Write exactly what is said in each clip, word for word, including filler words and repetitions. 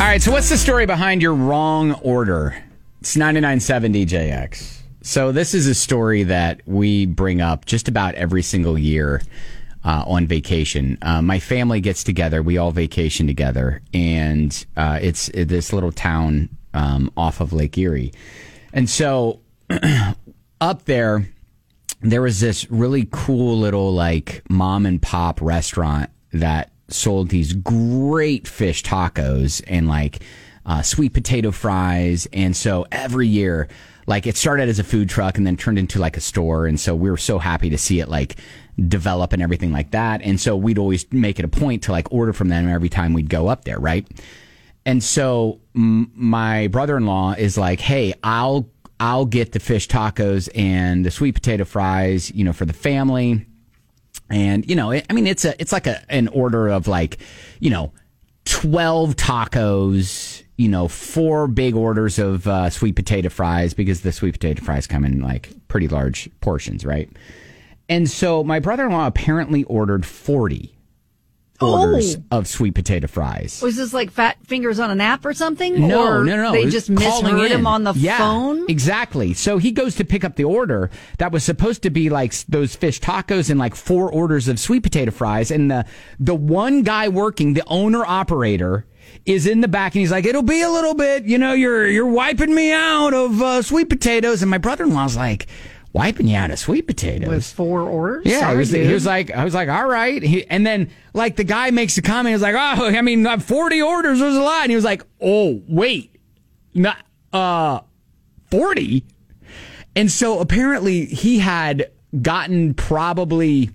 All right, so what's the story behind your wrong order? It's ninety-nine point seven D J X. So this is a story that we bring up just about every single year uh, on vacation. Uh, my family gets together. We all vacation together. And uh, it's this little town um, off of Lake Erie. And so up there, there was this really cool little like mom and pop restaurant that sold these great fish tacos and like uh, sweet potato fries. And so every year, like it started as a food truck and then turned into like a store. And so we were so happy to see it like develop and everything like that. And so we'd always make it a point to like order from them every time we'd go up there. Right. And so m- my brother-in-law is like, hey, I'll, I'll get the fish tacos and the sweet potato fries, you know, for the family. And, you know, it, I mean, it's a, it's like a, an order of like, you know, twelve tacos, you know, four big orders of uh, sweet potato fries, because the sweet potato fries come in like pretty large portions, right? And so my brother-in-law apparently ordered forty orders oh. of sweet potato fries. Was this like Fat Fingers on an app or something? No, or no, no. They just misheard him on the yeah, phone? Exactly. So he goes to pick up the order that was supposed to be like those fish tacos and like four orders of sweet potato fries. And the, the one guy working, the owner operator, is in the back and he's like, it'll be a little bit, you know, you're, you're wiping me out of uh, sweet potatoes. And my brother-in-law's like, wiping you out of sweet potatoes with four orders. Yeah, Sorry, he, was, dude. he was like, I was like, all right. He, and then like the guy makes a comment. He was like, oh, I mean, forty orders was a lot. And he was like, oh, wait, not uh, forty. And so apparently he had gotten probably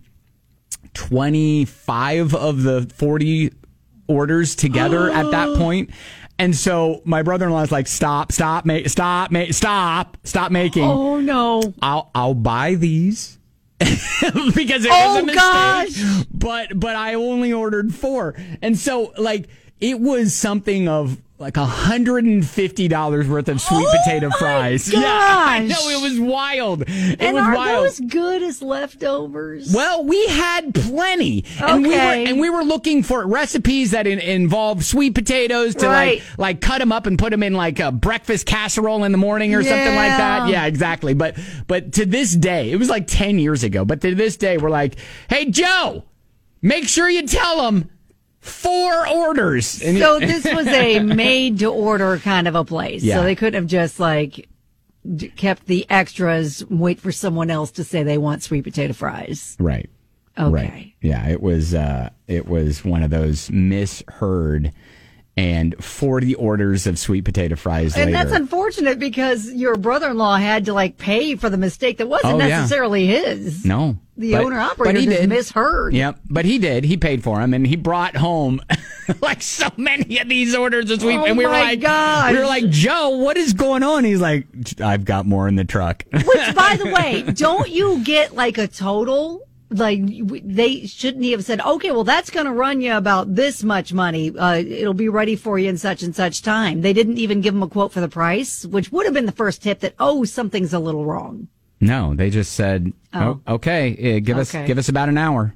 twenty-five of the forty orders together at that point. And so my brother-in-law is like, stop, stop, ma- stop, ma- stop, stop making. Oh, no. I'll I'll buy these because it oh, was a mistake. Gosh. But but I only ordered four. And so like it was something of like one hundred fifty dollars worth of sweet oh potato fries. Gosh. Yeah, I know, it was wild. It and was are wild. those good as leftovers? Well, we had plenty, and we were Okay. and we were looking for recipes that in, involve sweet potatoes to Right. like like cut them up and put them in like a breakfast casserole in the morning or something like that. Yeah. Yeah, exactly. But but to this day, it was like ten years ago. But to this day, we're like, hey Joe, make sure you tell them four orders. And So he- this was a made-to-order kind of a place. Yeah. So they couldn't have just, like, d- kept the extras, wait for someone else to say they want sweet potato fries. Right. Okay. Right. Yeah, it was uh, it was one of those misheard and forty orders of sweet potato fries And later. that's unfortunate because your brother-in-law had to, like, pay for the mistake that wasn't Oh, yeah. necessarily his. No. The But- owner-operator but he just did. misheard. Yep, but he did. He paid for them, and he brought home like so many of these orders of sweet. Oh, and we were my like, gosh. we were like, Joe, what is going on? He's like, I've got more in the truck. Which, by the way, don't you get, like, a total? Like, they shouldn't have said, okay, well, that's going to run you about this much money. Uh, it'll be ready for you in such and such time. They didn't even give him a quote for the price, which would have been the first tip that, oh, something's a little wrong. No, they just said, Oh. oh, okay, uh, give us Okay. give us about an hour.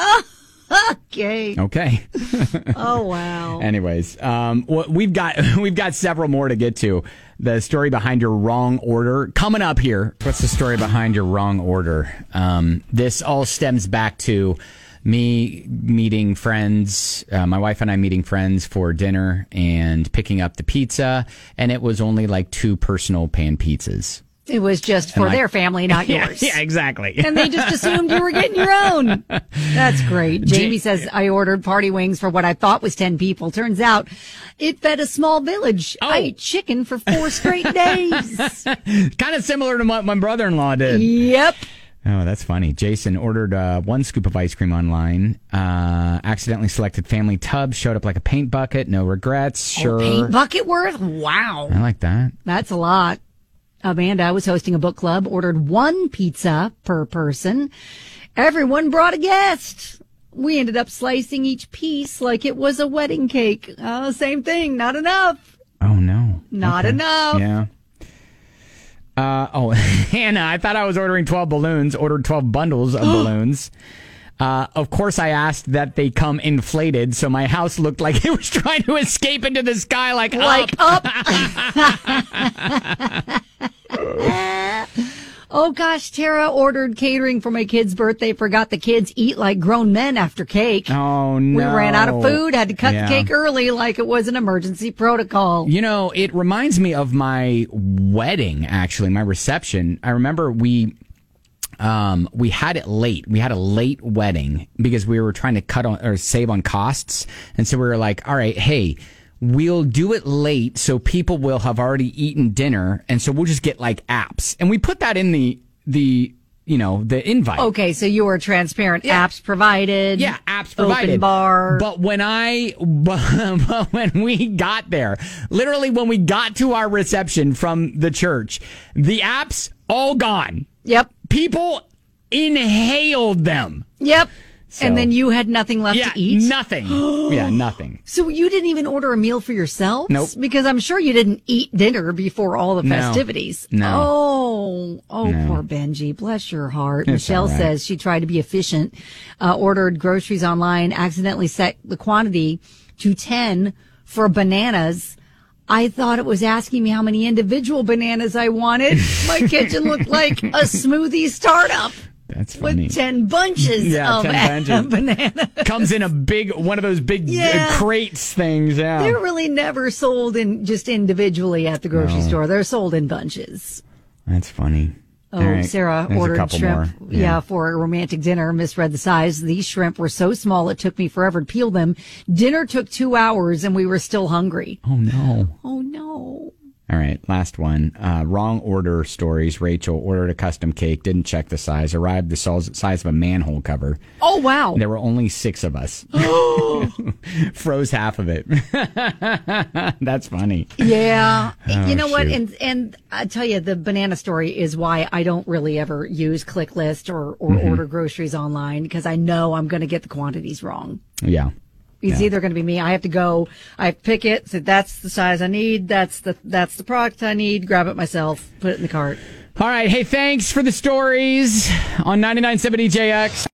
Okay. Okay. Oh, wow. Anyways, um, wh- we've got we've got several more to get to. The story behind your wrong order coming up here. What's the story behind your wrong order? Um, this all stems back to me meeting friends, uh, my wife and I meeting friends for dinner and picking up the pizza, and it was only like two personal pan pizzas. It was just for And I- their family, not Yeah, yours. yeah, exactly. And they just assumed you were getting your own. That's great. Jamie says, I ordered party wings for what I thought was ten people. Turns out it fed a small village. Oh. I ate chicken for four straight days. Kind of similar to what my brother-in-law did. Yep. Oh, that's funny. Jason ordered uh, one scoop of ice cream online, uh, accidentally selected family tub, showed up like a paint bucket, no regrets, sure. Oh, paint bucket worth? Wow. I like that. That's a lot. Amanda was hosting a book club, ordered one pizza per person. Everyone brought a guest. We ended up slicing each piece like it was a wedding cake. Uh, same thing. Not enough. Oh, no. Not Okay. enough. Yeah. Uh, oh, Hannah, I thought I was ordering twelve balloons, ordered twelve bundles of balloons. Uh, of course, I asked that they come inflated, so my house looked like it was trying to escape into the sky, like, Like up. up. Oh, gosh, Tara ordered catering for my kid's birthday, forgot the kids eat like grown men after cake. Oh, no. We ran out of food, had to cut Yeah. the cake early like it was an emergency protocol. You know, it reminds me of my wedding, actually, my reception. I remember we... Um, we had it late. We had a late wedding because we were trying to cut on or save on costs. And so we were like, all right, hey, we'll do it late so people will have already eaten dinner. And so we'll just get like apps. And we put that in the, the, you know, the invite. Okay, so you were transparent. Yeah. Apps provided. Yeah, apps provided. Open bar. But when I, but when we got there, literally when we got to our reception from the church, the apps all gone. Yep. People inhaled them. Yep. So- And then you had nothing left Yeah, to eat? nothing. Yeah, nothing. So you didn't even order a meal for yourself? Nope. Because I'm sure you didn't eat dinner before all the No. festivities. No. Oh, oh, No. poor Benji. Bless your heart. It's Michelle all right. says she tried to be efficient, uh, ordered groceries online, accidentally set the quantity to ten for bananas. I thought it was asking me how many individual bananas I wanted. My kitchen looked like a smoothie startup. That's funny. With ten bunches Yeah, of ten bunches. bananas. Comes in a big, one of those big Yeah. uh, crates things. Yeah. They're really never sold in just individually at the grocery No. store. They're sold in bunches. That's funny. Oh, All right. Sarah There's a ordered couple shrimp. more. Yeah. for a romantic dinner. Misread the size. These shrimp were so small it took me forever to peel them. Dinner took two hours and we were still hungry. Oh, no. Oh no. All right, last one. Uh, wrong order stories. Rachel ordered a custom cake, didn't check the size, arrived the size size of a manhole cover. Oh wow. There were only six of us. Froze half of it. That's funny. Yeah. Oh, you know what? shoot. And and I tell you, the banana story is why I don't really ever use ClickList or, or Mm-hmm. order groceries online because I know I'm going to get the quantities wrong. Yeah. It's Yeah. either going to be me. I have to go. I pick it. Say that's the size I need. That's the that's the product I need. Grab it myself. Put it in the cart. All right. Hey, thanks for the stories on ninety-nine point seven E J X.